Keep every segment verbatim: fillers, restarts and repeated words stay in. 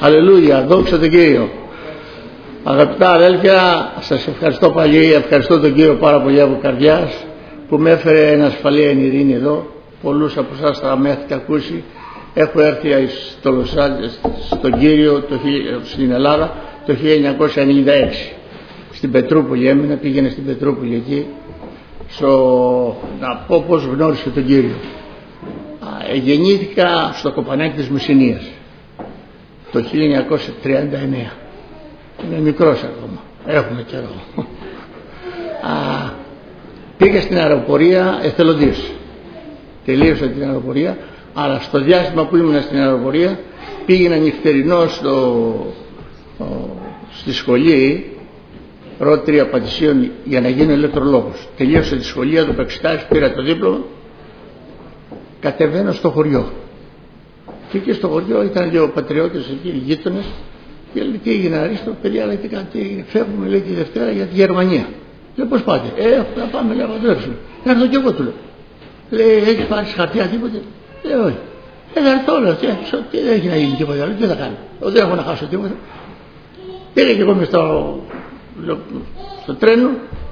Αλληλούια, δόξα τον Κύριο. Αγαπητά αδέλφια, σας ευχαριστώ πάλι, ευχαριστώ τον Κύριο πάρα πολύ από καρδιάς που με έφερε εν ασφαλεία εν ειρήνη εδώ. Πολλούς από εσάς θα με έχετε ακούσει. Έχω έρθει στο Λος Άντζελες, στον Κύριο το, στην Ελλάδα το χίλια εννιακόσια ενενήντα έξι. Στην Πετρούπολη έμεινα, πήγαινε στην Πετρούπολη εκεί στο, να πω πώς γνώρισε τον Κύριο. Α, γεννήθηκα στο Κοπανάκι της Μουσηνίας το χίλια εννιακόσια τριάντα εννέα. Είμαι μικρός ακόμα, έχουμε καιρό. Α, πήγα στην αεροπορία εθελοντής. Τελείωσα την αεροπορία, αλλά στο διάστημα που ήμουν στην αεροπορία πήγαινα νυχτερινό στο, στη σχολή Ρώτρια Πατησίων για να γίνω ηλεκτρολόγος. Τελείωσα τη σχολεία, το πεξιτάρι, πήρα το δίπλωμα, κατεβαίνω στο χωριό. Και εκεί στο χωριό ήταν δύο πατριώτες εκεί, γείτονες, και λέει τι έγινε Αρίστο, παιδιά, λέει τι κάτι, φεύγουμε λέει τη Δευτέρα για τη Γερμανία. Λέω πώς πάτε, ε, να πάμε, λέω, παντρέψουμε. Να έρθω κι εγώ, του λέω. Λέει, έχεις πάρει χαρτιά τίποτε? Λέει, όχι. Ε, θα έρθω όλο, τι δεν έχει να γίνει τίποτα άλλο, τι θα κάνω, δεν έχω να χάσω τίποτα. Πήγα και εγώ μες στο, στο τρένο,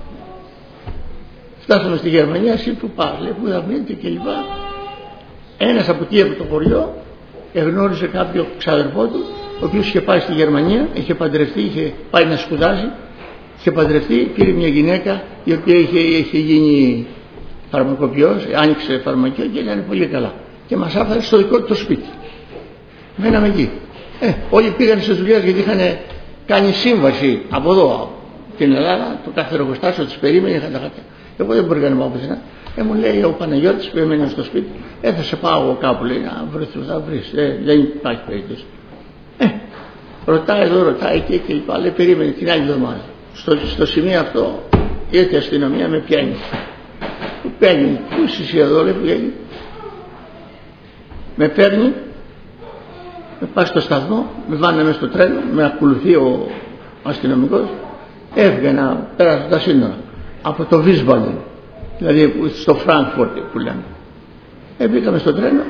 φτάσαμε στη Γερμανία, εσύ που πας, λέει, που θα μείνετε κλπ. Ένας από εκεί από το χωριό εγνώρισε κάποιο ξαδερφό του, ο οποίος είχε πάει στη Γερμανία, είχε παντρευτεί, είχε πάει να σπουδάσει, είχε παντρευτεί, πήρε μια γυναίκα η οποία είχε, είχε γίνει φαρμακοποιός, άνοιξε φαρμακείο και ήταν πολύ καλά. Και μας άφησε στο δικό του το σπίτι. Μέναμε εκεί. Ε, όλοι πήγαν στις δουλειές γιατί είχαν κάνει σύμβαση από εδώ, από την Ελλάδα, το κάθε εργοστάσιο τους περίμενε, είχαν τα χαρτιά. Εγώ δεν μπορούσα να πάω πουθενά. Ε, μου λέει ο Παναγιώτης που έμενε στο σπίτι, ε, θα σε πάω κάπου, λέει, να βρεις, θα βρεις, ε, δεν υπάρχει περίπτωση. Ε, ρωτάει εδώ, ρωτάει εκεί και λοιπά, λέει, περίμενε την άλλη εβδομάδα. Στο, στο σημείο αυτό ήρθε η αστυνομία, με πιάνει. Που παίρνει, πού είσαι εσύ εδώ, λέει, που γίνει. Με παίρνει, με πάει στο σταθμό, με βάνε μέσα στο τρένο, με ακολουθεί ο αστυνομικός, έβγαινα, πέρασα τα σύνορα, από το Wiesbaden, δηλαδή στο Φραγκφούρτ που λέμε. Ε, μπήκαμε στο τρένο,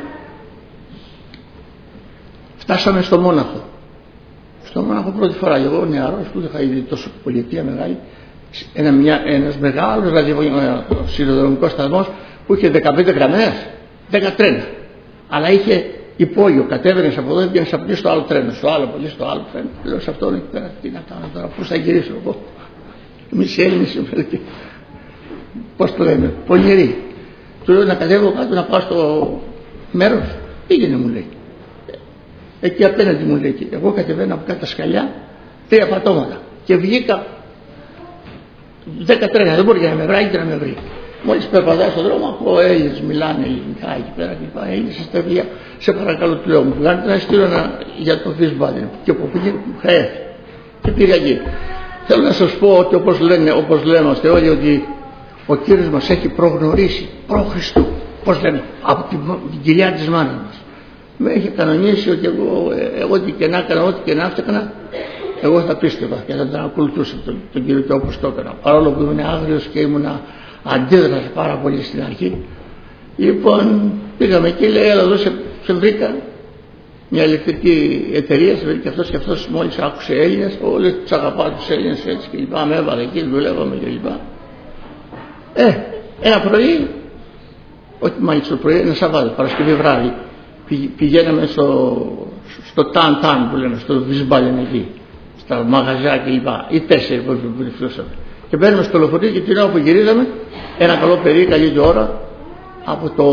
φτάσαμε στο Μόναχο. Στο Μόναχο πρώτη φορά, εγώ νεαρός που είχα ήδη τόσο πολιτεία μεγάλη, ένα, μια, ένας μεγάλος δηλαδή, σιδηροδρομικός σταθμός που είχε δεκαπέντε γραμμές, δέκα τρένα. Αλλά είχε υπόγειο, κατέβαινες από εδώ, έβγαινες από εκεί στο άλλο τρένο, στο άλλο πολύ, στο άλλο τρένο. Λέω σε αυτόν εκεί πέρα, τι να κάνω τώρα, πώς θα γυρίσω εγώ. Εμείς οι Έλληνες είμαστε και, πώς το λένε, πονηροί. Του λέω να κατέβω κάτω να πάω στο μέρος, πήγαινε μου λέει. Εκεί απέναντι μου λέει, εγώ κατεβαίνω από κάτω τα σκαλιά, τρία πατώματα και βγήκα δέκα τρένα, δεν μπορεί να με βρει και να με βρει. Μόλις περπατάω στον δρόμο, ακούω Έλληνες μιλάνε ελληνικά εκεί πέρα και λοιπά. Έλληνες στα παιδιά, σε παρακαλώ του λέω, μου βγάλετε ένα στήριο για το Wiesbaden. Και όπου πήγε, είχα έρθει. Και πήγα εκεί. Θέλω να σας πω ότι όπως λένε, όπως λέμε όλοι, ότι ο Κύριος μας έχει προγνωρίσει προ Χριστού. Πώς λέμε, από την, την κοιλιά της μάνας μας. Με έχει κανονίσει ότι εγώ, εγώ ό,τι και να έκανα, ό,τι και να έφτιανα, εγώ θα πίστευα και θα τον ακολουθούσα τον, τον Κύριο και όπως το έκανα. Παρόλο που ήμουν άγριος και ήμουν αντίδρασε πάρα πολύ στην αρχή. Λοιπόν, πήγαμε εκεί, λέει, έλα εδώ σε, σε βρήκα μια ηλεκτρική εταιρεία, σε βρήκε αυτός και αυτός μόλις άκουσε Έλληνες, όλοι τους αγαπάω τους Έλληνες έτσι και λοιπά, με έβαλε εκεί, δουλεύαμε και λοιπά. Ε, ένα πρωί, όχι μάλιστα το πρωί, ένα Σαββάτο, Παρασκευή βράδυ, πηγαίναμε στο, στο Ταν Ταν που λένε, στο Wiesbaden εκεί, στα μαγαζιά και λοιπά, οι τέσσερις που βρισκόσαμε. Και μπαίνουμε στο λεωφορείο και την ώρα που γυρίζαμε, ένα καλό παιδί, καλή ώρα, από το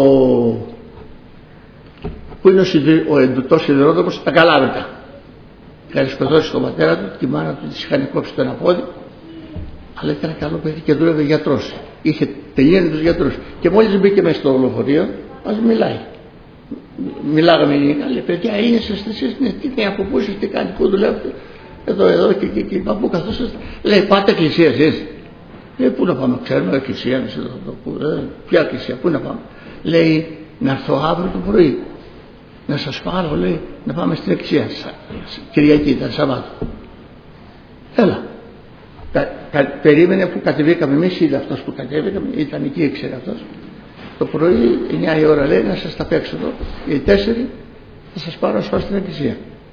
που είναι ο, σιδη... ο εντουτός σιδηρόδρομος, τα Καλάβρητα. Είχαν σκοτώσει τον πατέρα του, τη μάνα του της είχαν κόψει το ένα πόδι, αλλά ήταν καλό παιδί και δούλευε γιατρός. Είχε τελειώνει τους γιατρούς. Και μόλις μπήκε μέσα στο λεωφορείο, μας μιλάει. Μιλάγαμε ελληνικά, λέει, παιδιά, είναι εσείς, ναι, τι είναι, από πού είστε, τι κάνει, πού δουλεύετε. Εδώ, εδώ και εκεί, και πού καθώς είστε. Λέει, πάτε εκκλησία εσείς. Λέει, πού να πάμε, ξέρουμε εκκλησία, εδώ, εδώ, ε, ποια εκκλησία, πού να πάμε. Λέει, να έρθω αύριο το πρωί, να σας πάρω, λέει, να πάμε στην εκκλησία. Κυριακή ήταν, Σαββάτο. Έλα. Κα, κα, περίμενε που κατεβήκαμε εμείς, είδε αυτός που κατέβηκαμε, ήταν εκεί, ήξερε αυτός. Το πρωί, εννιά η ώρα λέει, να σας τα παίξω εδώ, οι τέσσερι, θα σας πάρω να σας πάω στην εκκλησία.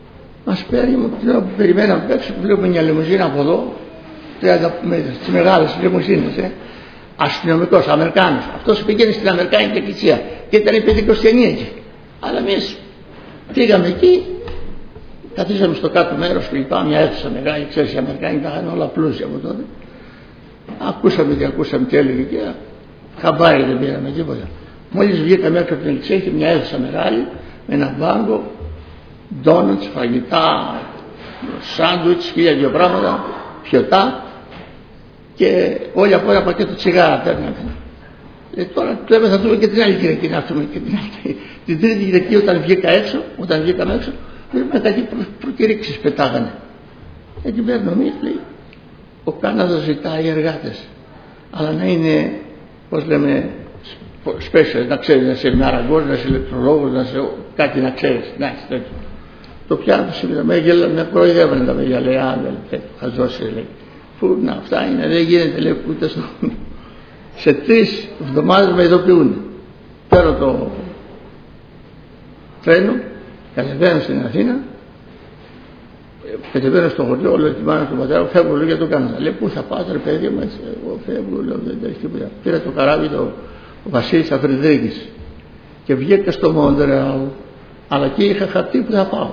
Μας παίρνει, μου λέω, περιμέναμε απ' έξω, βλέπουμε μια λιμουζίνα από εδώ, τριάντα μέτρα, τις μεγάλες λιμουζίνες, ε. Αστυνομικός, Αμερικάνος. Αυτός πήγαινε στην Αμερικάνικη εκκλησία και ήταν πεντηκοστιανοί εκεί. Αλλά εμείς πήγαμε εκεί, καθίσαμε στο κάτω μέρος και λοιπά, μια αίθουσα μεγάλη, ξέρεις, οι Αμερικάνοι τα είχαν όλα πλούσια από τότε. Ακούσαμε και ακούσαμε τι έλεγε και χαμπάρι δεν πήραμε τίποτα. Μόλις βγήκαμε έξω από την εκκλησία, είχε μια αίθουσα μεγάλη με ένα μπάγκο, ντόνατς, φαγητά, σάντουιτς, χίλια δυο πράγματα, πιωτά και όλοι από ένα πακέτο τσιγάρα παίρναμε. Ε, τώρα λέμε θα δούμε και την άλλη Κυριακή να έρθουμε και την άλλη. Την τρίτη Κυριακή όταν βγήκα έξω, όταν βγήκαμε έξω, βλέπουμε κάτι προ, προκηρύξεις πετάγανε. Εκεί παίρνω εμείς, λέει, ο Κάναδας ζητάει εργάτες, αλλά να είναι, πώς λέμε, special, να ξέρεις, να είσαι μαραγκός, να είσαι ηλεκτρολόγος, να είσαι κάτι να ξέρεις, να είσαι τέτοιο. Το πιάνω σήμερα, με γέλα, με προειδεύανε τα παιδιά, λέει, α, δεν χαζώσει, λέει. Πού να, αυτά είναι, δεν γίνεται, λέει, ούτε στο... Σε τρεις εβδομάδες με ειδοποιούν. Παίρνω το τρένο, κατεβαίνω στην Αθήνα, κατεβαίνω στο χωριό, όλο ετοιμάνω στον πατέρα μου, φεύγω, λέω, για το Κάναδα. Λέει, πού θα πάτε, ρε παιδί μας, εγώ φεύγω, λέω, δεν έχει τίποτα. Πήρα το καράβι, το ο Βασίλης Αφριδρίκης και βγήκα στο Μοντρεάλ, αλλά εκεί είχα χαρτί που θα πάω.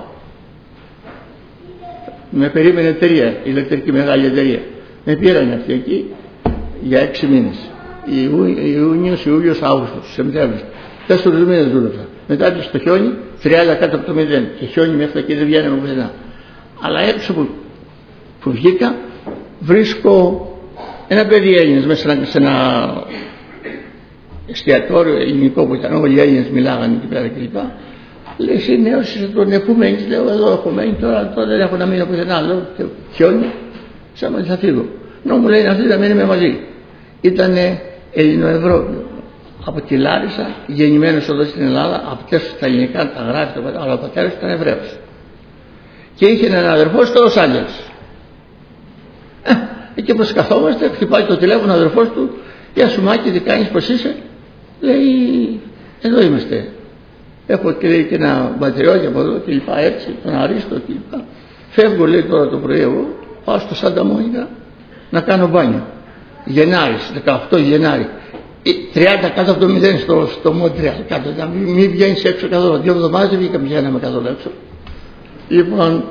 Με περίμενε εταιρεία, ηλεκτρική μεγάλη εταιρεία. Με πήραν αυτοί εκεί για έξι μήνες. Ιούνιος, Ιούλιος, Αύγουστος, Σεπτέμβρης. Τέσσερις μήνες δούλευα. Μετά άρχισε το χιόνι, τριάντα κάτω από το μηδέν. Και χιόνι μέχρι εκεί δεν βγαίναμε πουθενά. Αλλά έξω που, που βγήκα, βρίσκω ένα παιδί Έλληνες μέσα σε ένα εστιατόριο ελληνικό που ήταν, όλοι οι Έλληνες μιλάγανε εκεί πέρα κλπ. Λέει, εσύ νέος είσαι τον Επουμένης, λέω, εδώ έχω μένει, τώρα, τώρα δεν έχω να μείνω πουθενά, λέω, χιόνι, σαν θα φύγω. Νο μου λέει, αυτή θα μείνουμε μαζί. Ήτανε Ελληνοευρώπη, από τη Λάρισα, γεννημένος εδώ στην Ελλάδα, από τέσσερα στα ελληνικά τα γράφει, αλλά ο πατέρας ήταν Εβραίος. Και είχε έναν αδερφό στο Λος Άντζελες. Ε, εκεί όπως καθόμαστε, χτυπάει το τηλέφωνο ο αδερφός του, γεια σου Μάκη, τι κάνεις, πως είσαι? Λέει, εδώ είμαστε. Έχω και, λέει, και ένα μπατριώτη από εδώ και λοιπά, έτσι, τον Αρίστο και λοιπά. Φεύγω, λέει, τώρα το πρωί εγώ, πάω στο Σάντα Μόνικα να κάνω μπάνιο. Γενάρης, δεκαοκτώ Γενάρη. τριάντα κάτω από το μηδέν στο, στο Μοντρεάλ. Κάτω, να μην, μην βγαίνεις έξω καθόλου. Δύο εβδομάδες δεν βγήκα πηγαίναμε καθόλου έξω. Λοιπόν,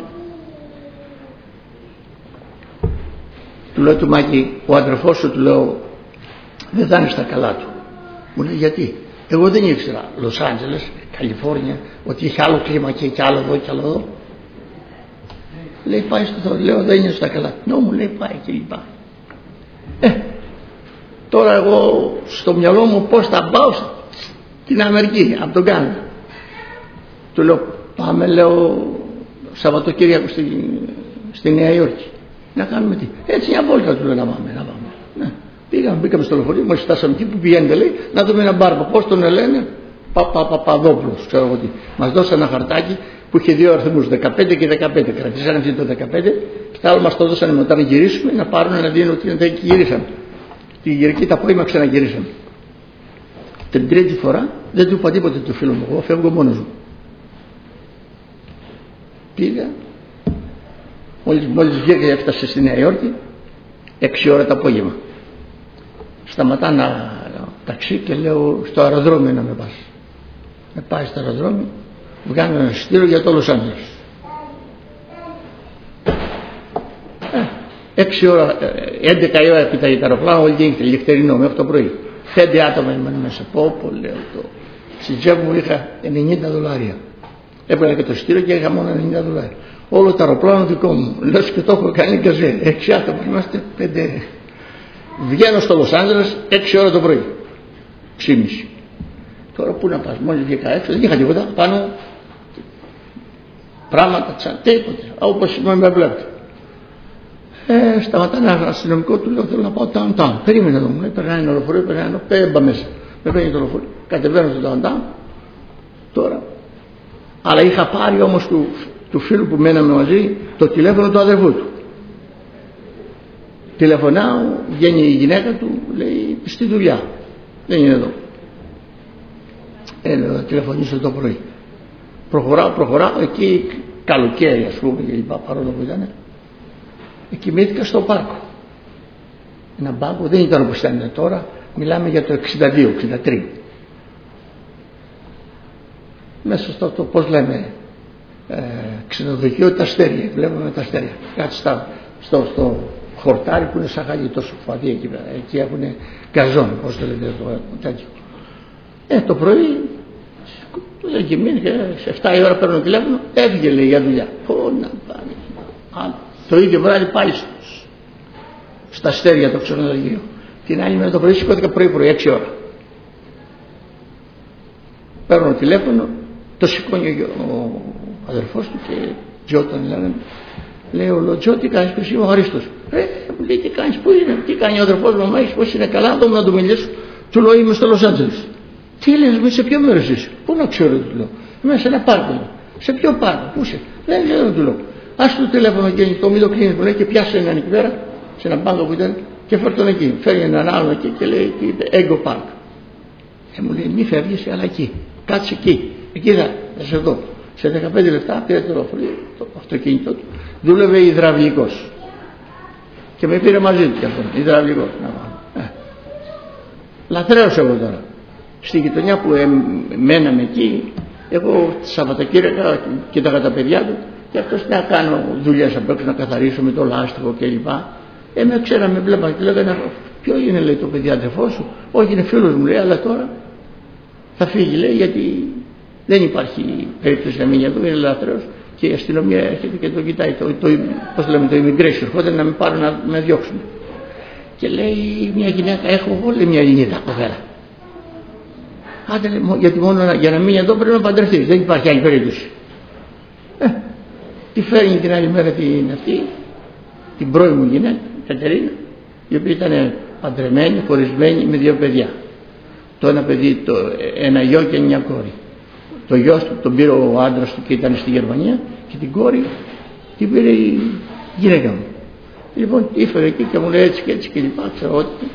του λέω του Μάκη, ο αδερφός σου, του λέω, δεν θα είναι στα καλά του. Μου λέει, γιατί? Εγώ δεν ήξερα Λος Άντζελες, Καλιφόρνια, ότι είχε άλλο κλίμα και, και άλλο εδώ και άλλο εδώ. Λέει, πάει στο Θεό. Λέω, δεν είναι στα καλά. Ναι, μου λέει, πάει και λοιπά. Ε, τώρα εγώ στο μυαλό μου πώς θα πάω στην Αμερική, από τον Κάναδα. Του λέω, πάμε, λέω, Σαββατοκύριακο στη, στη Νέα Υόρκη. Να κάνουμε τι? Έτσι μια βόλτα, του λέω, να πάμε, να πάμε. Ναι. Πήγαμε, μπήκαμε στο λεωφορείο, μόλις φτάσαμε εκεί που πηγαίνετε, λέει, να δούμε ένα μπάρκο. Πώς τον λένε? Παπαδόπουλος, ξέρω εγώ τι. Μας δώσανε ένα χαρτάκι που είχε δύο αριθμούς, δεκαπέντε και δεκαπέντε. Κρατήσανε αυτή το δεκαπέντε και τα άλλα μας το δώσανε μετά να γυρίσουμε, να πάρουν να δίνουν ότι δεν γυρίσαμε. Την Κυριακή τα απόγευμα ξαναγυρίσαμε. Την τρίτη φορά δεν του είπα τίποτα του φίλου μου, εγώ φεύγω μόνος μου. Πήγα, μόλις, μόλις βγήκα και έφτασε στη Νέα Υόρκη, έξι ώρα το απόγευμα. Σταματά ένα ταξί και λέω, στο αεροδρόμιο να με πας. Με πάει στο αεροδρόμιο, βγάνω ένα εισιτήριο για το Λος Άντζελες. Έξι ώρα, έντεκα η ώρα έπειτα το αεροπλάνο, όλη την νύχτα, ηλεκτρινό, μέχρι το πρωί. Πέντε άτομα ήμουν μέσα. Πω, πω, λέω το. Στην τσέπη μου είχα ενενήντα δολάρια. Έπαιρνα και το εισιτήριο και είχα μόνο ενενήντα δολάρια. Όλο το αεροπλάνο δικό μου. Λες και το έχω κάνει γκαζέ. Έξι άτομα είμαστε, πέντε. Βγαίνω στο Λος Άντζελες έξι ώρα το πρωί. Ξήμιση. Τώρα πού να πας, μόλις βγήκα έξω, δεν είχα τίποτα. Πάνω πράγματα, τσα, τίποτα. Όπως με βλέπετε. Ε, σταματάνε ένα αστυνομικό, του λέω, θέλω να πάω downtown. Περίμενε εδώ, μου λέει, περνάει ένα λεωφορείο, περνάει ένα, πέμπα μέσα. Με παίρνει το λεωφορείο, κατεβαίνω στο downtown. Τώρα. Αλλά είχα πάρει όμως του, του φίλου που μέναμε μαζί το τηλέφωνο του αδερφού του. Τηλεφωνάω, βγαίνει η γυναίκα του, λέει, στη δουλειά. Δεν είναι εδώ. Ε, λέω, θα τηλεφωνήσω το πρωί. Προχωράω, προχωράω, εκεί καλοκαίρι, ας πούμε, και λοιπά, παρόλο που ήταν. Και κοιμήθηκα στο πάρκο. Ένα μπάγκο, δεν ήταν όπως ήταν τώρα, μιλάμε για το εξήντα δύο εξήντα τρία. Μέσα στο, το, πώς λέμε, ε, ξενοδοχείο, τα αστέρια, βλέπουμε τα αστέρια. Κάτι στα, στο, στο χορτάρι που είναι σαν χαλί, τόσο φαδί εκεί πέρα. Εκεί έχουν γκαζόν, πώς το λέτε, το τέτοιο. Ε, το πρωί, εκεί μείνει, σε εφτά η ώρα παίρνω τηλέφωνο, έφυγε, λέει, για δουλειά. Πω να πάνε. Το ίδιο βράδυ πάλι στα αστέρια το ξενοδοχείο. Την άλλη μέρα το πρωί σηκώθηκα πρωί-πρωί, έξι ώρα. Παίρνω τηλέφωνο, το σηκώνει ο αδερφός του και Τζο τον λένε. Λέει ο Τζο, τι κάνεις, ποιος είμαι ο Χαρίστος. Ε, μου λέει, τι κάνεις, πού είναι, τι κάνει ο αδερφός μου, μαμά, πώς είναι, καλά, να να του μιλήσω. Του λέω, είμαι στο Λος Άντζελες. Τι λες, σε ποιο μέρος είσαι, πού να ξέρω, του λέω. Είμαι σε ένα πάρκο. Σε ποιο πάρκο, πού είσαι, δεν ξέρω, του λέω. Ας το τηλέφωνο και το μην το κλείνει, που λέει, και πιάσε έναν εκεί πέρα, σε ένα μπάγκο που ήταν, και φέρ τον εκεί. Φέρει έναν άλλο εκεί και λέει, Έγκο Πάρκ. Και μου λέει, μη φεύγεις, αλλά εκεί. Κάτσε εκεί. Εκεί θα, θα σε δω. Σε δεκαπέντε λεπτά πήρε το λεωφορείο, το αυτοκίνητο του. Δούλευε υδραυλικός. Και με πήρε μαζί του κι αυτόν, υδραυλικός. Ε. Λαθρέως εγώ τώρα. Στη γειτονιά που ε, μέναμε εκεί, εγώ Σαββατοκύριακα κοίταγα τα παιδιά του και αυτός να κάνω δουλειές απ' έξω, να καθαρίσω με το λάστιχο κλπ. Ε, με ξέραμε, βλέπαμε και λέγανε, ποιο είναι, λέει, το παιδί αδερφό σου. Όχι, είναι φίλος μου, λέει, αλλά τώρα θα φύγει, λέει, γιατί δεν υπάρχει περίπτωση να μείνει εδώ, είναι λαθρέος και η αστυνομία έρχεται και το κοιτάει, το, το, πώς λέμε, το immigration, έρχονται να με πάρουν να με διώξουν. Και λέει μια γυναίκα, έχω εγώ, λέει, μια Ελληνίδα κοπέλα. Άντε, λέει, γιατί μόνο για να μείνει εδώ πρέπει να παντρευτεί, δεν υπάρχει άλλη περίπτωση. Ε, τη φέρνει την άλλη μέρα την αυτή, την πρώη μου γυναίκα, Κατερίνα, η οποία ήταν παντρεμένη, χωρισμένη με δύο παιδιά. Το ένα παιδί, το, ένα γιο και μια κόρη. Το γιο του τον πήρε ο άντρας του και ήταν στη Γερμανία και την κόρη την πήρε η γυναίκα μου. Λοιπόν, ήφερε εκεί και μου λέει έτσι και έτσι και λοιπά, ξέρω ότι.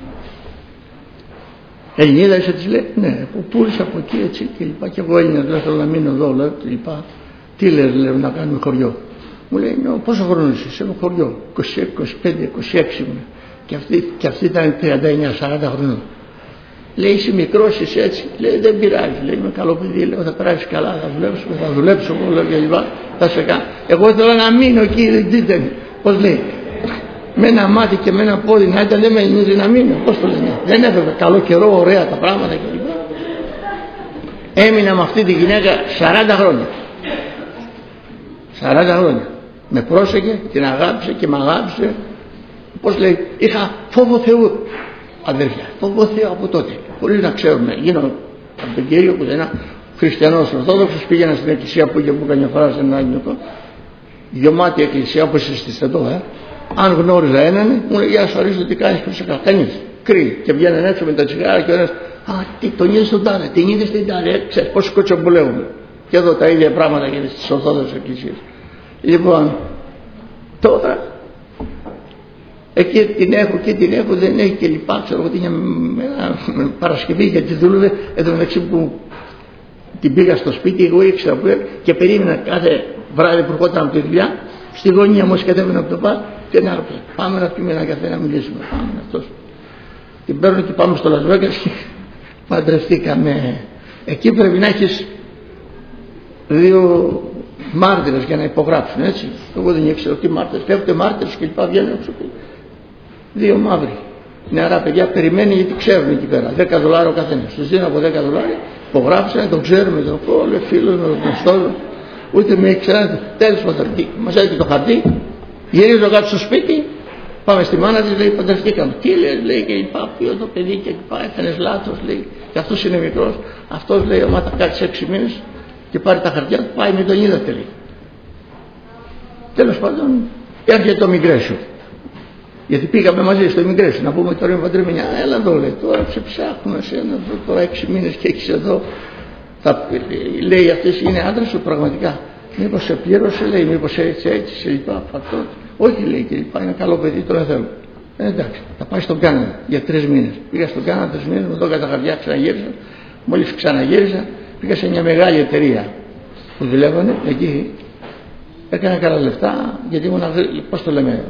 Ελληνίδα είσαι, της λέει, ναι, που πούλησα από εκεί έτσι και λοιπά. Και εγώ Έλληνα, δεν θέλω να μείνω εδώ, λέω και λοιπά. Τι λες, λέω, να κάνουμε χωριό. Μου λέει, ναι, πόσο χρόνο είσαι, σε ένα χωριό, είκοσι, είκοσι πέντε, είκοσι έξι ήμουν. Και αυτή, και αυτή ήταν τριάντα εννιά σαράντα χρονών. Λέει, είσαι μικρός, είσαι έτσι. Λέει, δεν πειράζει. Λέει, είμαι καλό παιδί. Λέω, θα περάσει καλά, θα δουλέψουμε, θα δουλέψω εγώ, λέω, και λοιπά. Θα σε κάνω. Εγώ ήθελα να μείνω εκεί, δείτε, πώς λέει. Με ένα μάτι και με ένα πόδι να ήταν, δεν με νοιάζει να μείνω. Πώς το λένε. Δεν έφευγε καλό καιρό, ωραία τα πράγματα κλπ. Έμεινα με αυτή τη γυναίκα σαράντα χρόνια. σαράντα χρόνια. Με πρόσεχε, την αγάπησε και με αγάπησε. Πώς λέει, είχα φόβο Θεού, αδέρφια, φόβο Θεού από τότε. Χωρίς να ξέρουμε, γίνω από τον Κύριο που ήταν χριστιανός Ορθόδοξος, πήγαινα στην εκκλησία που είχε που έκανε φορά σε ένα ελληνικό, γεμάτη εκκλησία όπως εσείς εδώ, ε. Αν γνώριζα έναν, μου λέει, γεια σου, Αρίστο, τι κάνεις, προσεχά, κανείς, κρύει. Και βγαίνουν έξω με τα τσιγάρα και ο ένας, α, τι, τον είδες τον τάδε, την είδες την τάδε, ε, ξέρεις πώς κοτσομπολεύουμε. Και εδώ τα ίδια πράγματα γίνεται στις Ορθόδοξες εκκλησίες. Λοιπόν, τώρα, εκεί την έχω, εκεί την έχω, δεν έχει και λοιπά, ξέρω ότι είναι με Παρασκευή γιατί δούλευε, εδώ μεταξύ που την πήγα στο σπίτι, εγώ ήξερα που έρχεται και περίμενα κάθε βράδυ που ερχόταν από τη δουλειά, στη γωνία μου κατέβαινα από το μπαρ και να έρθω, πάμε να πιούμε ένα καφέ να μιλήσουμε, πάμε αυτός. Την παίρνω και πάμε στο Las Vegas και παντρευτήκαμε. Εκεί πρέπει να έχεις δύο μάρτυρες για να υπογράψουν, έτσι. Εγώ δεν ήξερα τι μάρτυρες, πέφτουν μάρτυρες και λοιπά, βγαίνουν έξω. Δύο μαύροι νεαρά παιδιά, περιμένει γιατί ξέρουν εκεί πέρα. δέκα δολάρια ο καθένας. Τους δίνω από δέκα δολάρια, υπογράψανε, τον ξέρουμε, τον κόλλε, φίλος με τον γνωστό, ούτε με ήξερα. Τέλος πάντων, μας έδειξε το χαρτί, γυρίζω κάτω στο σπίτι, πάμε στη μάνα της, λέει, παντρευτήκαμε. Τι λέει, λέει και είπα, ποιο το παιδί και είπα, έκανες λάθος, λέει, και αυτός είναι μικρός. Αυτός λέει, άμα θα κάτσει έξι μήνες και πάρει τα χαρτιά του, πάει με τον είδατε, λέει. Τέλος πάντων, έρχεται το immigration. Γιατί πήγαμε μαζί στο immigration να πούμε τώρα είμαι παντρεμένη. Έλα εδώ, λέει, τώρα σε ψάχνουμε εσένα τώρα έξι μήνες και έχεις εδώ. Θα, λέει, αυτές είναι άντρας σου πραγματικά. Μήπως σε πλήρωσε, λέει, μήπως έτσι, έτσι, σε λοιπά. Αυτό. Όχι, λέει, και λοιπά, είναι καλό παιδί, τώρα θέλω. Ε, εντάξει, θα πάει στον Κάναδα για τρεις μήνες. Πήγα στον Κάναδα τρεις μήνες, με δώκα τα χαρτιά, ξαναγύρισα. Μόλις ξαναγύρισα, πήγα σε μια μεγάλη εταιρεία που δουλεύανε εκεί Έκανα καλά λεφτά γιατί ήμουν, πώς το λέμε,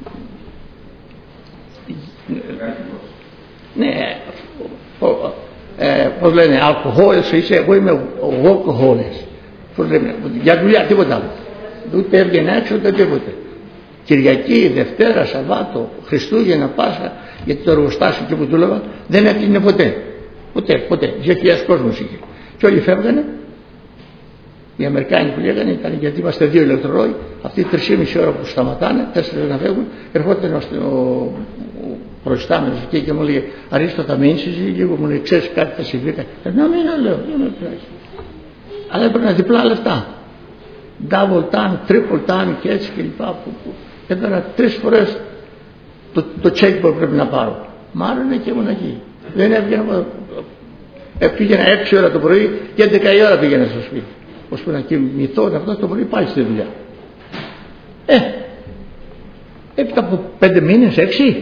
ναι, ε, πώς λένε, αλκοόλες είσαι, εγώ είμαι workaholic. Πώς λέμε, για δουλειά, τίποτα άλλο. Ούτε έβγαινε έξω, ούτε τίποτε. Κυριακή, Δευτέρα, Σαββάτο, Χριστούγεννα, Πάσχα, γιατί το εργοστάσιο εκεί που δούλευα δεν έκλεινε ποτέ. Ποτέ, ποτέ. Δύο χιλιάδες κόσμος είχε. Και όλοι φεύγανε. Οι Αμερικάνοι που λέγανε ήταν γιατί είμαστε δύο ηλεκτρορόοι. Αυτοί τρεις και μισή ώρα που σταματάνε, τέσσερις να φεύγουν, ερχόταν ο, ο, ο προϊστάμενος εκεί και μου λέει Αρίστο, θα με ίνσεις λίγο, μου λέει ξέρεις κάτι θα συμβεί. Να μην λέω, δεν με πειράζει. Αλλά έπαιρνα διπλά λεφτά. Double time, triple time και έτσι και λοιπά. Έπαιρνα τρεις φορές το, το check που πρέπει να πάρω. Μάλλον και ήμουν εκεί. Δεν έβγαινα. Ε, πήγαινα έξι ώρα το πρωί και έντεκα η ώρα πήγαινα στο σπίτι. Ώσπου να κοιμηθώ αυτό το πρωί πάλι στη δουλειά. Ε, έπειτα από πέντε μήνες, έξι,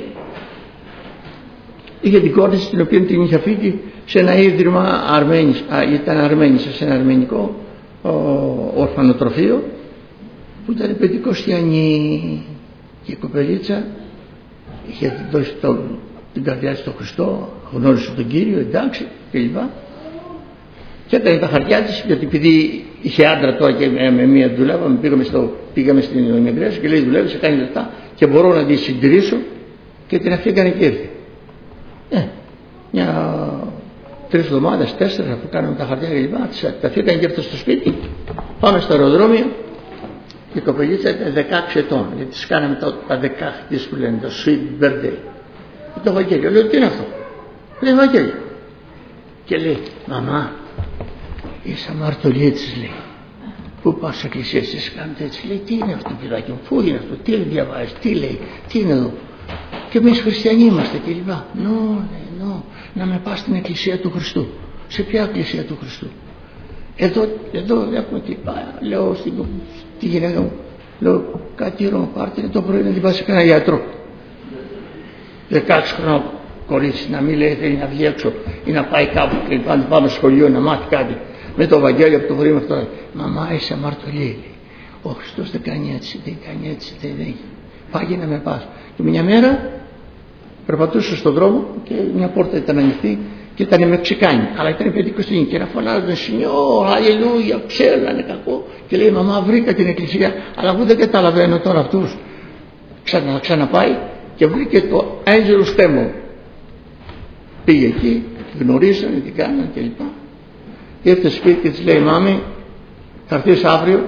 είχε την κόρη την οποία την είχε φύγει σε ένα ίδρυμα Αρμένης, α, ήταν Αρμένης, σε ένα αρμενικό ο, ορφανοτροφείο που ήταν πεντηκοστιανή και η κοπελίτσα είχε δώσει το, την καρδιά της στον Χριστό, γνώρισε τον Κύριο, εντάξει κλπ. Και έκανε τα χαρτιά της, γιατί επειδή είχε άντρα τώρα και με μία δουλεύαμε, πήγαμε, στο, πήγαμε στην Ιωνιαγκρέας και λέει δουλεύει, σε κάνει λεφτά και μπορώ να τη συντηρήσω και την αφήκανε και ήρθε. Ε, μια τρεις εβδομάδες, τέσσερις αφού κάναμε τα χαρτιά και λοιπά, τα αφήκανε και ήρθε στο σπίτι, πάμε στο αεροδρόμιο και η κοπελίτσα ήταν δεκαέξι ετών, γιατί της κάναμε τα, τα δεκαέξι που λένε, το sweet birthday. Και το Βαγγέλιο, λέω τι είναι αυτό, λέει Βαγγέλιο. Και λέει, μαμά, είσαι αμαρτωλίτης, λέει. Πού πας σε εκκλησίες, εσείς κάνετε έτσι, λέει, τι είναι αυτό παιδάκι μου, πού είναι αυτό, τι διαβάζεις, τι λέει, τι είναι εδώ. Και εμείς χριστιανοί είμαστε και λοιπά. Νο, λέει, νο, να με πας στην εκκλησία του Χριστού. Σε ποια εκκλησία του Χριστού? Εδώ, εδώ έχουμε τι πάει, λέω στην, στη γυναίκα μου, λέω κάτι ήρω πάρτε το πρωί να την πας σε κανένα γιατρό. δεκαέξι χρονών κορίτσι να μην λέει θέλει να βγει έξω ή να πάει κάπου και να πάμε στο σχολείο να μάθει κάτι. Με το Βαγγέλιο από το βρήμα αυτό. Μαμά είσαι αμαρτωλή. Ο Χριστός δεν κάνει έτσι, δεν κάνει έτσι, δεν κάνει. Πάγει να με πας. Και μια μέρα περπατούσα στον δρόμο και μια πόρτα ήταν ανοιχτή και ήταν Μεξικάνοι. Αλλά ήταν πεντηκοστή και να φωνάζουν Σινιώ, αλληλούια, ξέρω να είναι κακό. Και λέει μαμά βρήκα την εκκλησία, αλλά εγώ δεν καταλαβαίνω τώρα αυτούς. Ξανα, ξαναπάει και βρήκε το Angelus Temple. Πήγε εκεί, γνωρίσανε, τι κάνανε κλπ. Ήρθε σπίτι και της λέει μάμη, θα έρθεις αύριο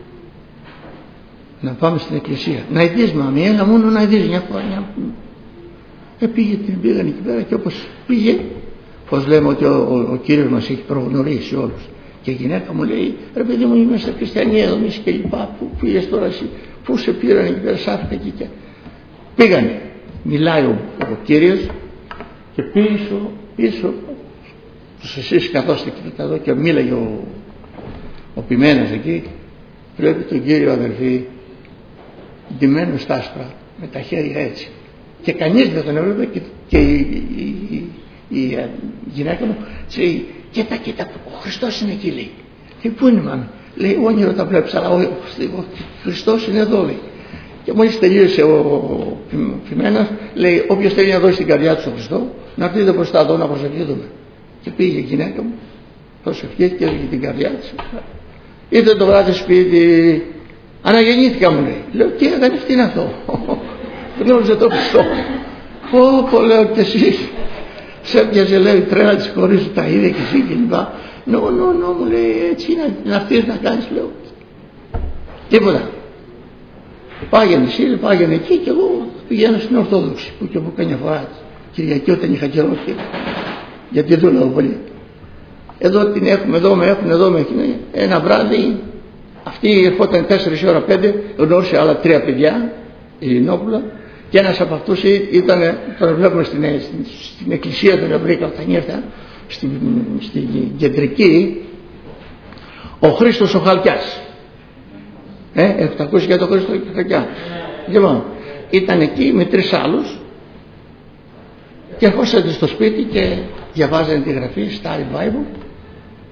να πάμε στην εκκλησία. Να ειδείς μάμη, έλα μόνο να ειδείς μια φορά. Ε, πήγε, την πήγαν εκεί πέρα και όπως πήγε, πως λέμε ότι ο, ο, ο Κύριος μας έχει προγνωρίσει όλους. Και η γυναίκα μου λέει, ρε παιδί μου είμαστε χριστιανοί εδώ εμείς και λοιπά, πού πήγες τώρα εσύ, πού σε πήραν εκεί πέρα, σάφηκα εκεί και... Πήγανε, μιλάει ο, ο Κύριος και πίσω, πίσω, τους εσείς καθόστε και εδώ και μίλαγε ο, ο ποιμένος εκεί, βλέπει τον Κύριο αδερφή, ντυμένο στα άσπρα, με τα χέρια έτσι. Και κανείς δεν τον έβλεπε και, και η, η, η, η, η γυναίκα μου λέει, κοίτα, κοίτα, ο Χριστός είναι εκεί, λέει. Και πού είναι μάμη? Λέει, όνειρο τα βλέπεις, αλλά ο, ο, ο Χριστός είναι εδώ, λέει. Και μόλις τελείωσε ο, ο, ο ποιμένος, λέει, όποιος θέλει να δώσει την καρδιά του στον Χριστό, να έρθει εδώ μπροστά εδώ να προσευχηθούμε. Και πήγε η γυναίκα μου, προσευχήθηκε και έλεγε την καρδιά της. Ήρθε το βράδυ σπίτι, αναγεννήθηκα μου λέει. Λέω, τι έκανε, τι είναι αυτό? Γνώριζε τον Χριστό. Πω, πω, λέω και εσύ. Σε έπιαζε, λέει, τρένα της χωρίς σου τα είδε και εσύ και λοιπά. Νο, νο, νο, μου λέει, έτσι να, να έρθεις να κάνεις, λέω. Τίποτα. Πάγαινε εσύ, πάγαινε εκεί και εγώ πηγαίνω στην Ορθόδοξη που και από καμιά φορά Κυριακή όταν είχα καιρό και γιατί δούλευα πολύ. Εδώ την έχουμε, εδώ με έχουν, εδώ με έχουν. Ένα βράδυ αυτή ερχόταν τέσσερις ώρα πέντε, γνώρισε άλλα τρία παιδιά, η Λινόπουλα, και ένας από αυτούς ήταν, τον βλέπουμε στην, στην, στην εκκλησία τον βρήκα όταν ήρθα, στην, στην κεντρική, ο Χρήστος ο Χαλκιάς. Ε, έχετε ακούσει για τον Χρήστο ο Χαλκιά? Λοιπόν, ήταν εκεί με τρεις άλλους και ερχόσατε στο σπίτι και διαβάζανε τη γραφή, Study Bible,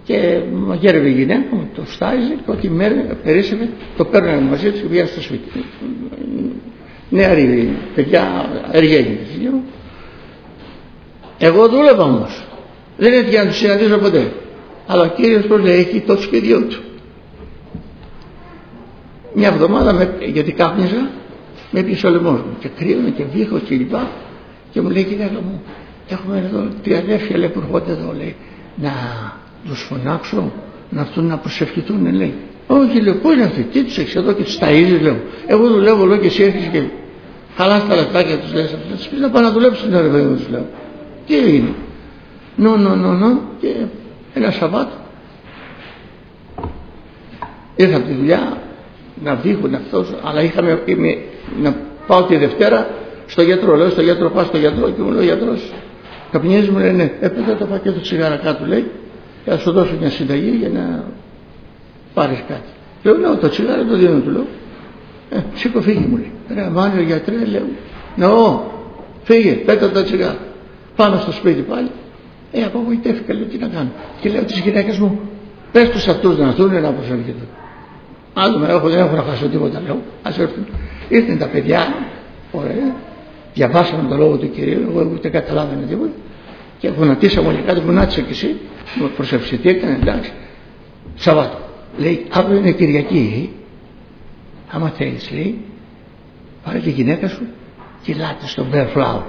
και μαγείρευε η γυναίκα μου, το στάιζε και ό,τι μέρα περίσσευε το παίρνανε μαζί τους και πήγαν στο σπίτι. Νεαρή παιδιά, εργένη. Εγώ δούλευα όμως, δεν έτυχε να τους συναντήσω ποτέ, αλλά ο Κύριος πώς λέει, έχει το σπίτι του. Μια εβδομάδα με, γιατί κάπνιζα, με έπιασε ο λαιμός μου και κρύωνε και βήχω και λοιπά και μου λέει, γυναίκα μου, έχουμε εδώ τρία αδέρφια, λέει, που έρχονται εδώ, λέει, να τους φωνάξω να έρθουν να προσευχηθούν, λέει. Όχι, λέω, πού είναι αυτοί, τι τους έχεις εδώ και τους ταΐζεις, λέω. Εγώ δουλεύω, λέω, και εσύ έρχεσαι και χαλάς τα λεφτά και τους λες, θα τους πεις να πάνε να δουλέψουν, ρε παιδί μου, τους λέω. Τι έγινε? Νο, νο, νο, νο, και ένα Σαββάτο ήρθα από τη δουλειά να βήχουν αυτός, αλλά είχαμε είμαι, να πάω τη Δευτέρα στο γιατρό, λέω στο γιατρό, πάω στο γιατρό και μου λέει ο γιατρός, καπνίζει, μου λέει, ναι, έπαιζε το πακέτο τσιγάρα κάτω, λέει, και θα σου δώσω μια συνταγή για να πάρεις κάτι. Λέω, ναι, το τσιγάρο το δίνω, του λέω. Ε, σήκω, φύγει, μου λέει. Ρε, μάνιο γιατρέ, λέω, νο, φύγε, πέτα το τσιγάρο. Πάμε στο σπίτι πάλι. Ε, απογοητεύτηκα, λέω, τι να κάνω. Και λέω τις γυναίκες μου, πες τους αυτούς να έρθουν να προσευχηθούν. Άλλο με έχω, δεν έχω να χάσω τίποτα, λέω, ας έρθουν. Ήρθαν τα παιδιά, ωραία, διαβάσαμε τον λόγο του Κυρίου, εγώ ούτε καταλάβαινε τίποτα. Και γονατίσαμε όλοι κάτω, γονάτισα κι εσύ, μου προσεύξε, τι έκανε, εντάξει. Σαββάτο. Λέει, αύριο είναι Κυριακή, άμα θέλεις, λέει, πάρε τη γυναίκα σου και λάτε στον Bear Flower.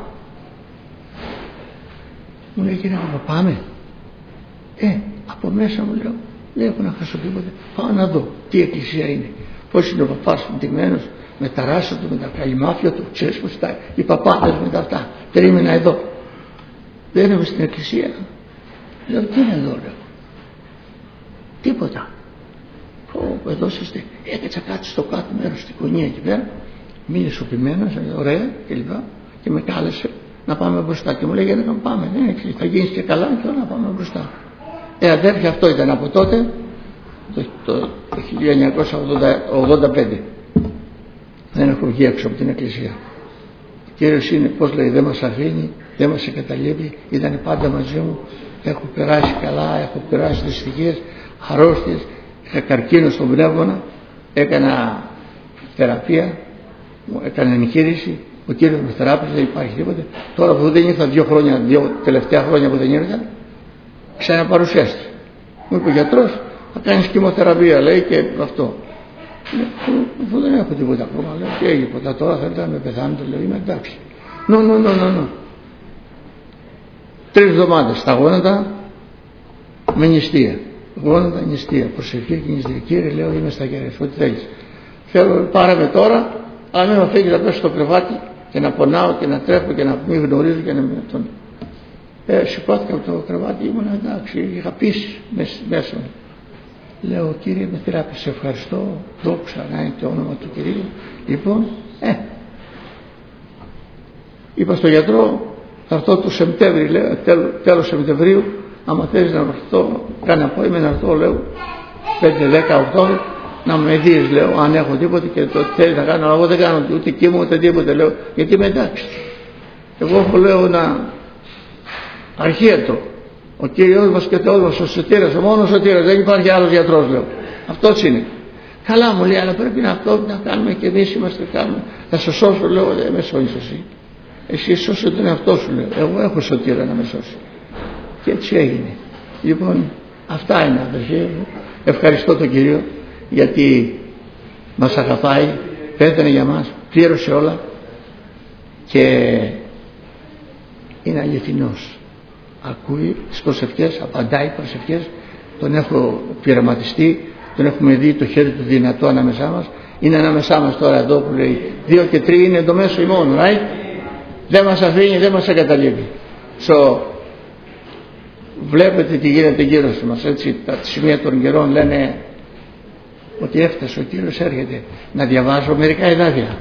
Μου λέει, γυναίκα μου, πάμε. Ε, από μέσα μου λέω, δεν έχω να χάσω τίποτα. Πάω να δω τι εκκλησία είναι. Πώς είναι ο παπάς ντυμένος, με τα ράσα του, με τα καλυμάφια του, ξέρεις πώς τα, οι παπάδες με τα αυτά. Περίμενα εδώ. Δεν είμαι στην εκκλησία. Λέω, τι είναι εδώ, λέω. Τίποτα. Πω, εδώ είστε. Έκατσα κάτι στο κάτω μέρος στην γωνία εκεί πέρα. Μείνει σωπημένος, ωραία κλπ. Και, και με κάλεσε να πάμε μπροστά. Και μου λέει, γιατί να πάμε, ναι, θα γίνεις και καλά και να πάμε μπροστά. Ε, αδέρφια, αυτό ήταν από τότε, το, το, το χίλια εννιακόσια ογδόντα πέντε. Δεν έχω βγει έξω από την εκκλησία. Ο Κύριος είναι, πώς λέει, δεν μας αφήνει, δεν μας εγκαταλείπει, ήταν πάντα μαζί μου. Έχω περάσει καλά, έχω περάσει δυστυχίες, αρρώστιες, είχα καρκίνο στον πνεύμονα, έκανα θεραπεία, έκανα εγχείρηση, ο Κύριος με θεράπησε, δεν υπάρχει τίποτα. Τώρα που δεν ήρθα δύο χρόνια, δύο τελευταία χρόνια που δεν ήρθα, ξαναπαρουσιάστηκε. Μου είπε ο γιατρός, θα κάνεις κιμοθεραπεία, λέει, και αυτό. Αφού δεν έχω τίποτα ακόμα, λέω, τι έγινε ποτέ τώρα, θέλετε να με πεθάνετε, λέω, είμαι εντάξει. Νο, νο, νο, νο, νο. Τρεις εβδομάδες στα γόνατα με νηστεία. Γόνατα, νηστεία, προσευχή και νηστεία. Κύριε, λέω, είμαι στα χέρια, ό,τι θέλεις. Θέλω, πάρε με τώρα, αλλά μην με αφήνεις να πέσω στο κρεβάτι και να πονάω και να τρέχω και να μην γνωρίζω και να μην τον. Ε, σηκώθηκα από το κρεβάτι, ήμουν εντάξει, είχα πείσει μέσα μου. Λέω, Κύριε, με θεράπησε, ευχαριστώ, δόξα να είναι το όνομα του Κυρίου. Λοιπόν, ε, είπα στο γιατρό, θα έρθω το Σεπτέμβρη, λέω, τέλος Σεπτεμβρίου, άμα θέλεις να έρθω, κάνε απόϊμε να έρθω, λέω, πέντε, δέκα, οκτώ, να με δεις, λέω, αν έχω τίποτα και το θέλεις να κάνω, αλλά εγώ δεν κάνω ούτε κύμο ούτε τίποτα, λέω, γιατί είμαι εντάξει. Εγώ έχω, λέω, ένα αρχίατρο. Ο Κύριος μας και Θεός μας, ο Σωτήρας, ο μόνος Σωτήρας, δεν υπάρχει άλλος γιατρός, λέω. Αυτός είναι. Καλά, μου λέει, αλλά πρέπει να αυτό να κάνουμε και εμείς είμαστε κάνουμε. Θα σε σώσω, λέω, δεν με σώνεις εσύ. Εσύ σώσε τον εαυτό σου, λέω. Εγώ έχω Σωτήρα να με σώσει. Και έτσι έγινε. Λοιπόν, αυτά είναι, αδερφοί μου. Ευχαριστώ τον Κύριο γιατί μας αγαπάει, πέθανε για μας, πλήρωσε όλα και είναι αληθινός. Ακούει τις προσευχές, απαντάει προσευχές, τον έχω πειραματιστεί, τον έχουμε δει το χέρι του δυνατό ανάμεσά μας. Είναι ανάμεσά μας τώρα εδώ που λέει δύο και τρία είναι το μέσο ημών, right? Δεν μας αφήνει, δεν μας εγκαταλείπει. So, βλέπετε τι γίνεται γύρω μας, έτσι, τα σημεία των καιρών λένε ότι έφτασε, ο Κύριος έρχεται. Να διαβάζω μερικά εδάφια.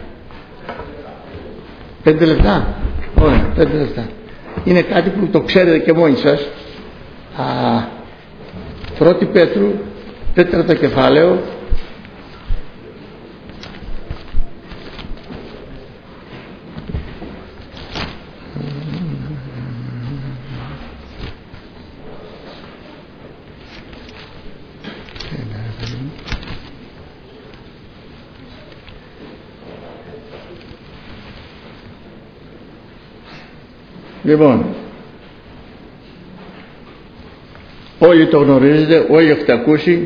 Πέντε λεπτά. Ωραία, πέντε λεπτά. Είναι κάτι που το ξέρετε και μόνοι σας. Α, πρώτη Πέτρου, τέταρτο κεφάλαιο, Λοιπόν, όλοι το γνωρίζετε, όλοι έχετε ακούσει,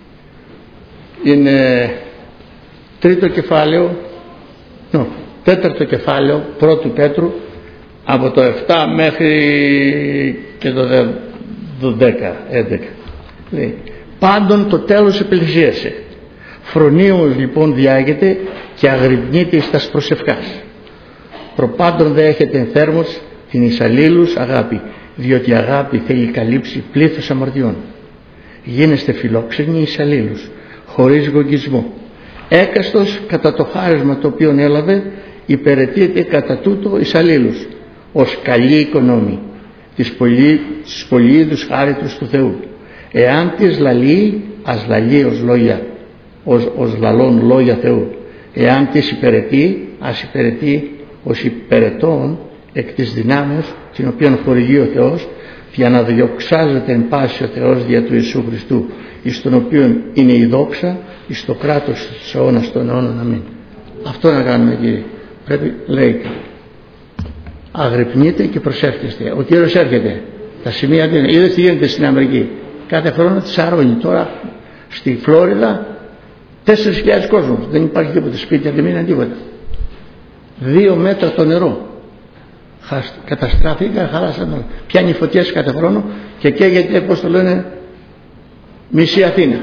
είναι τρίτο κεφάλαιο, νο, τέταρτο κεφάλαιο πρώτου Πέτρου, από το επτά μέχρι και το δέκα, έντεκα. Λέει, πάντων το τέλος επλησίασε. Φρονίως λοιπόν διάγεται και αγρυπνείται εις τας προσευχάς. Προπάντων δε έχετε ενθέρμος την εις αλλήλους αγάπη, διότι η αγάπη θέλει καλύψει πλήθος αμαρτιών. Γίνεστε φιλόξενοι εις αλλήλους, χωρίς γογγισμό. Έκαστος κατά το χάρισμα το οποίο έλαβε, υπηρετείται κατά τούτο εις αλλήλους, ως καλή οικονόμη της πολυείδους χάριτος του Θεού. Εάν της λαλεί, ας λαλεί ως λόγια, ως, ως λαλών λόγια Θεού. Εάν της υπηρετεί, ας υπηρετεί ως υπηρετών εκ της δυνάμεως την οποία χορηγεί ο Θεός, για να διοξάζεται εν πάση ο Θεός δια του Ιησού Χριστού, εις τον οποίον είναι η δόξα εις το κράτος της αιώνας των αιώνων. Αμήν. Αυτό να κάνουμε, Κύριε. Πρέπει, λέει, αγρυπνείτε και προσεύχεστε. Ο Κύριος έρχεται. Τα σημεία δεν είναι. Είδες τι γίνεται στην Αμερική. Κάθε χρόνο τη σαρώνει. Τώρα στη Φλόριδα τέσσερις χιλιάδες κόσμος. Δεν υπάρχει τίποτα. Σπίτια δεν μείναν τίποτα. Δύο μέτρα το νερό. Καταστράφηκαν, χάλασαν. Πιάνει φωτιές κάθε χρόνο και καίγεται, πώς το λένε, μισή Αθήνα.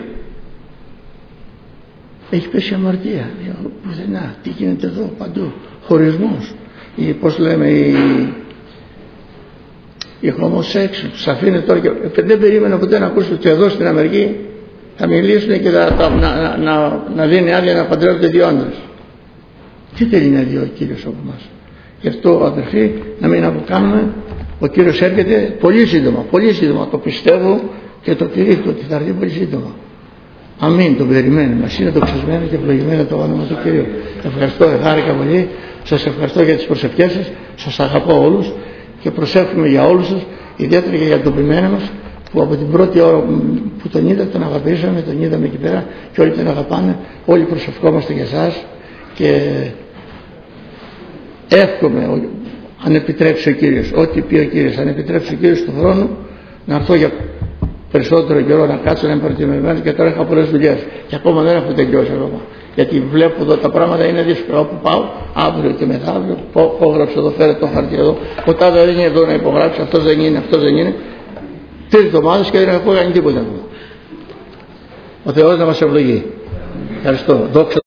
Έχει πέσει αμαρτία. Πουθενά. Τι γίνεται εδώ, παντού. Χωρισμός. Ή πώς λέμε, η, η homosexual. Τους αφήνει τώρα και δεν περίμενα ποτέ να ακούσω ότι εδώ στην Αμερική θα μιλήσουν και θα, θα, να, να, να δίνει άδεια να παντρεύονται δύο άντρες. Τι θέλει να δει ο Κύριος από εμάς? Γι' αυτό, αδερφοί, να μην αποκάνουμε. Ο Κύριος έρχεται πολύ σύντομα, πολύ σύντομα. Το πιστεύω και το κηρύττω ότι θα έρθει πολύ σύντομα. Αμήν, τον περιμένουμε. Μας είναι δοξασμένο και ευλογημένο το όνομα του Κυρίου. Ευχαριστώ, χάρηκα πολύ. Σας ευχαριστώ για τις προσευχές σας. Σας αγαπώ όλους και προσεύχομαι για όλους σας, ιδιαίτερα και για τον ποιμένο μας, που από την πρώτη ώρα που τον είδα, τον αγαπήσαμε, τον είδαμε εκεί πέρα και όλοι τον αγαπάνε. Όλοι προσευχόμαστε για εσάς και εύχομαι, αν επιτρέψει ο Κύριος, ό,τι πει ο Κύριος, αν επιτρέψει ο Κύριος του χρόνου, να έρθω για περισσότερο καιρό να κάτσω, να είμαι προετοιμασμένος, και τώρα είχα πολλές δουλειές και ακόμα δεν έχω τελειώσει ακόμα. Γιατί βλέπω εδώ τα πράγματα είναι δύσκολα. Όπου πάω, αύριο και μεθαύριο, υπόγραψε εδώ, φέρε το χαρτί εδώ. Ο τάδε δεν είναι εδώ να υπογράψει, αυτό δεν είναι, αυτό δεν είναι. Τρεις εβδομάδες και δεν έχω κάνει τίποτα ακόμα. Ο Θεός να μας ευλογεί. Ευχαριστώ. Δόξα.